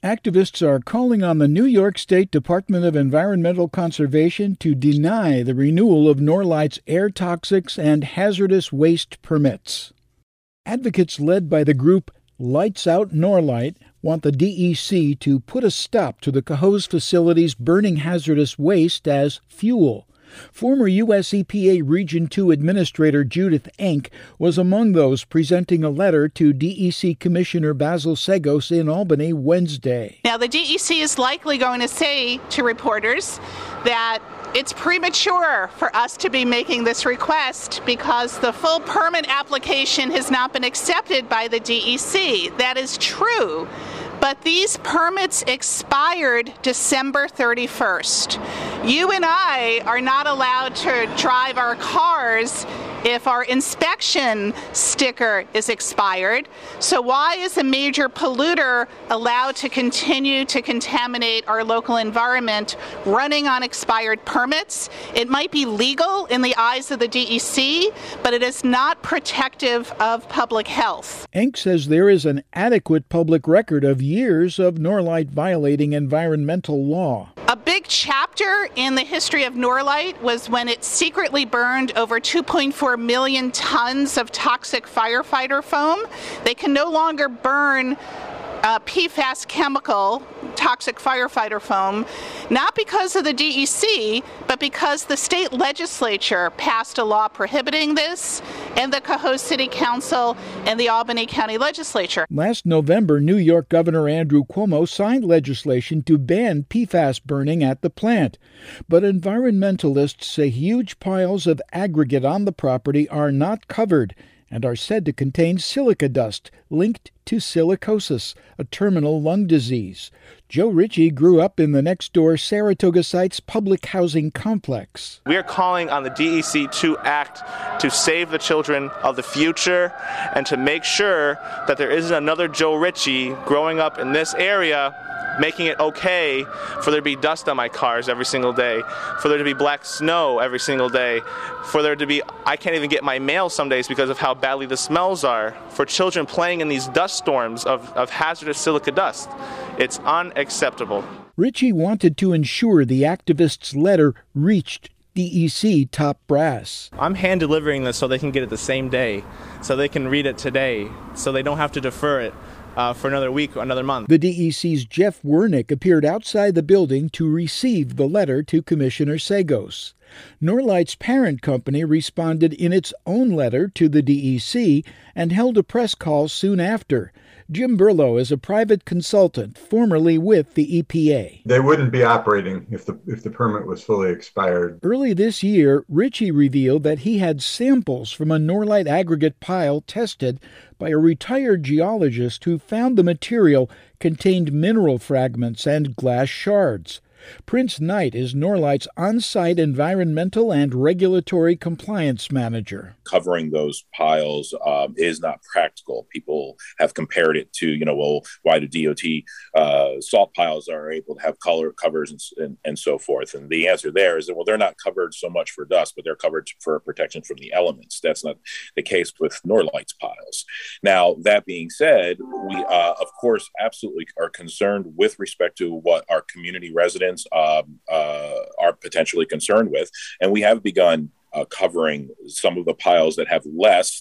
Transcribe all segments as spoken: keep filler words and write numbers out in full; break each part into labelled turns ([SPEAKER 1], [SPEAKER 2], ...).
[SPEAKER 1] Activists are calling on the New York State Department of Environmental Conservation to deny the renewal of Norlight's air toxics and hazardous waste permits. Advocates led by the group Lights Out Norlight want the D E C to put a stop to the Cohoes facility's burning hazardous waste as fuel. Former U S E P A Region two Administrator Judith Enck was among those presenting a letter to D E C Commissioner Basil Seggos in Albany Wednesday.
[SPEAKER 2] Now, the D E C is likely going to say to reporters that it's premature for us to be making this request because the full permit application has not been accepted by the D E C. That is true. But these permits expired December thirty-first. You and I are not allowed to drive our cars if our inspection sticker is expired. So why is a major polluter allowed to continue to contaminate our local environment running on expired permits? It might be legal in the eyes of the D E C, but it is not protective of public health.
[SPEAKER 1] Enck says there is an adequate public record of years of Norlight violating environmental law.
[SPEAKER 2] A big chapter in the history of Norlight was when it secretly burned over two point four million tons of toxic firefighter foam. They can no longer burn uh, P FAS chemical, toxic firefighter foam, not because of the D E C, but because the state legislature passed a law prohibiting this, and the Cohoes City Council and the Albany County Legislature.
[SPEAKER 1] Last November, New York Governor Andrew Cuomo signed legislation to ban P FAS burning at the plant. But environmentalists say huge piles of aggregate on the property are not covered and are said to contain silica dust linked to silicosis, a terminal lung disease. Joe Ritchie grew up in the next-door Saratoga Sites public housing complex.
[SPEAKER 3] We are calling on the D E C to act to save the children of the future and to make sure that there isn't another Joe Ritchie growing up in this area making it okay for there to be dust on my cars every single day, for there to be black snow every single day, for there to be, I can't even get my mail some days because of how badly the smells are, for children playing in these dust storms of, of hazardous silica dust. It's unacceptable.
[SPEAKER 1] Ritchie wanted to ensure the activists' letter reached D E C top brass.
[SPEAKER 3] I'm hand delivering this so they can get it the same day, so they can read it today, so they don't have to defer it Uh, for another week or another month.
[SPEAKER 1] The D E C's Jeff Wernick appeared outside the building to receive the letter to Commissioner Seggos. Norlight's parent company responded in its own letter to the D E C and held a press call soon after. Jim Burlow is a private consultant, formerly with the E P A.
[SPEAKER 4] They wouldn't be operating if the if the permit was fully expired.
[SPEAKER 1] Early this year, Ritchie revealed that he had samples from a Norlight aggregate pile tested by a retired geologist who found the material contained mineral fragments and glass shards. Prince Knight is Norlight's on-site environmental and regulatory compliance manager.
[SPEAKER 5] Covering those piles um, is not practical. People have compared it to, you know, well, why do D O T uh, salt piles are able to have color covers and, and, and so forth? And the answer there is that, well, they're not covered so much for dust, but they're covered for protection from the elements. That's not the case with Norlight's piles. Now, that being said, we, uh, of course, absolutely are concerned with respect to what our community residents Um, uh, are potentially concerned with, and we have begun uh, covering some of the piles that have less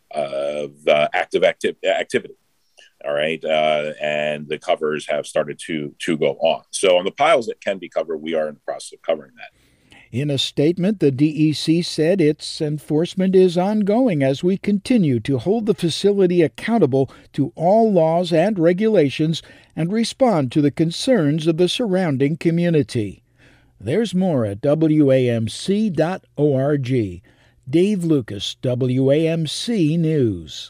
[SPEAKER 5] of uh, active acti- activity. All right, uh, and the covers have started to to go on. So on the piles that can be covered, we are in the process of covering that.
[SPEAKER 1] In a statement, the D E C said its enforcement is ongoing as we continue to hold the facility accountable to all laws and regulations and respond to the concerns of the surrounding community. There's more at W A M C dot org. Dave Lucas, W A M C News.